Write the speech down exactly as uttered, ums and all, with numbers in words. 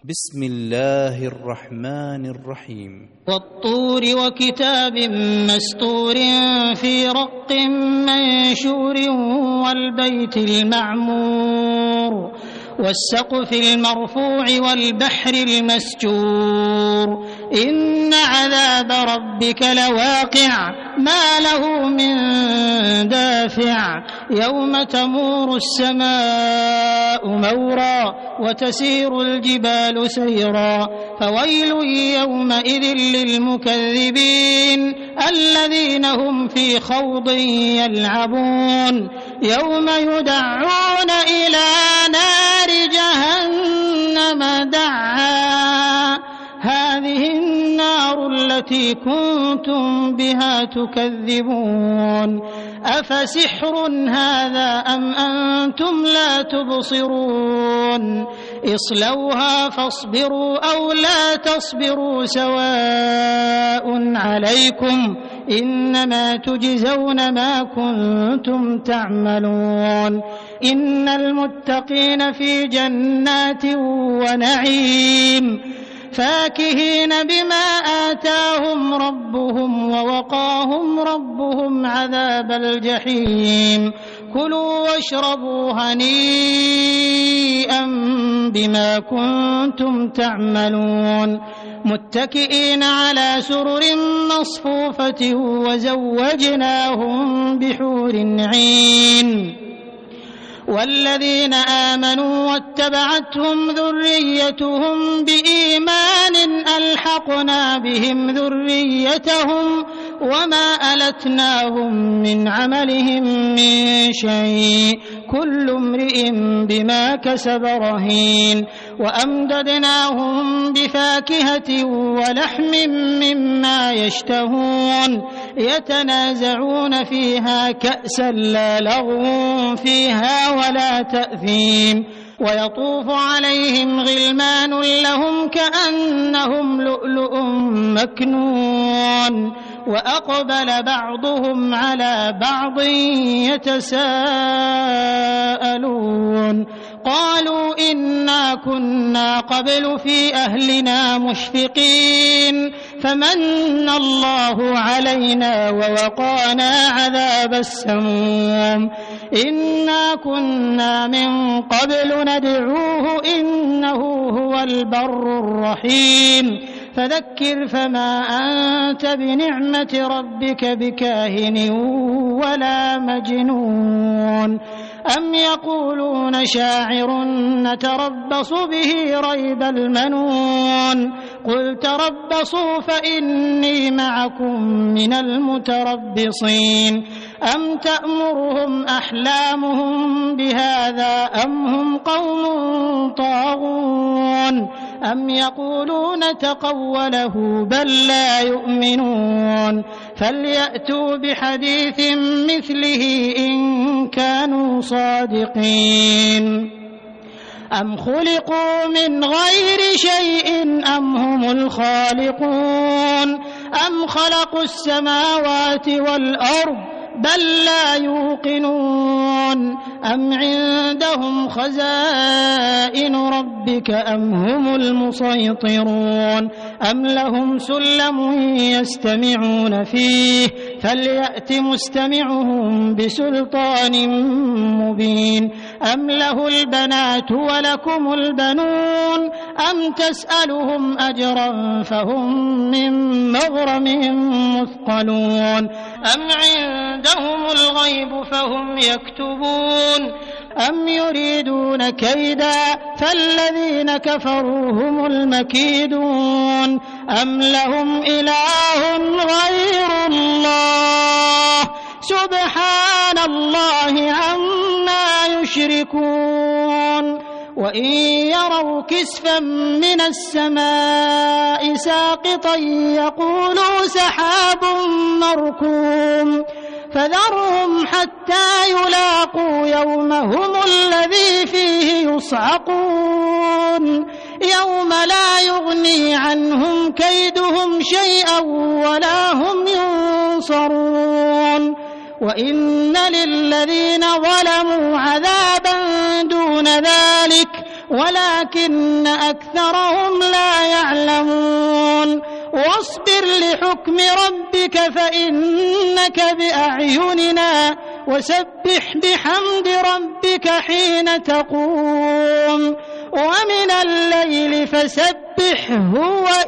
بسم الله الرحمن الرحيم والطور وكتاب مسطور في رق منشور والبيت المعمور والسقف المرفوع والبحر المسجور إن عذاب ربك لواقع ما له من دافع يوم تمور السماء مورا وتسير الجبال سيرا فويل يومئذ للمكذبين الذين هم في خوض يلعبون يوم يدعون إلى نار جهنم دعا هذه النار التي كنتم بها تكذبون أفسحر هذا أم أنتم لا تبصرون اصلوها فاصبروا أو لا تصبروا سواء عليكم إنما تجزون ما كنتم تعملون إن المتقين في جنات ونعيم فاكهين بما آتاهم ربهم ووقاهم ربهم عذاب الجحيم كلوا واشربوا هنيئا بما كنتم تعملون متكئين على سرر مصفوفة وزوجناهم بحور عين والذين آمنوا واتبعتهم ذريتهم بإيمان ألحقنا بهم ذريتهم وما ألتناهم من عملهم من شيء كل امرئ بما كسب رهين وأمددناهم بفاكهة ولحم مما يشتهون يتنازعون فيها كأسا لا لغو فيها ولا تأثيم ويطوف عليهم غلمان لهم كأنهم لؤلؤ مكنون وأقبل بعضهم على بعض يتساءلون قالوا إنا كنا قبل في أهلنا مشفقين فمن الله علينا ووقانا عذاب السموم إنا كنا من قبل ندعوه إنه هو البر الرحيم فذكر فما أنت بنعمة ربك بكاهن ولا مجنون أم يقولون شاعر نتربص به ريب المنون قل تربصوا فإني معكم من المتربصين أم تأمرهم أحلامهم بهذا أم هم قوم طاغون أم يقولون تقوله بل لا يؤمنون فليأتوا بحديث مثله إن كانوا صادقين أم خلقوا من غير شيء أم هم الخالقون أم خلقوا السماوات والأرض بل لا يوقنون أم عندهم خزائن ربك أم هم المسيطرون أم لهم سلم يستمعون فيه فليأت مستمعهم بسلطان مبين أم له البنات ولكم البنون أم تسألهم أجرا فهم من مغرم مثقلون أم عندهم الغيب فهم يكتبون أم يريدون كيدا فالذين كفروا هم المكيدون أم لهم إله غير الله سبحان الله عما يشركون وإن يروا كسفا من السماء ساقطا يقولوا سحاب مركوم فذرهم حتى يلاقوا يومهم الذي فيه يصعقون يوم لا يغني عنهم كيدهم شيئا ولا هم ينصرون وإن للذين ظلموا عذابا دون ذلك ولكن أكثرهم لا يعلمون واصبر لحكم ربك فإنك بأعيننا وسبح بحمد ربك حين تقوم ومن الليل فسبحه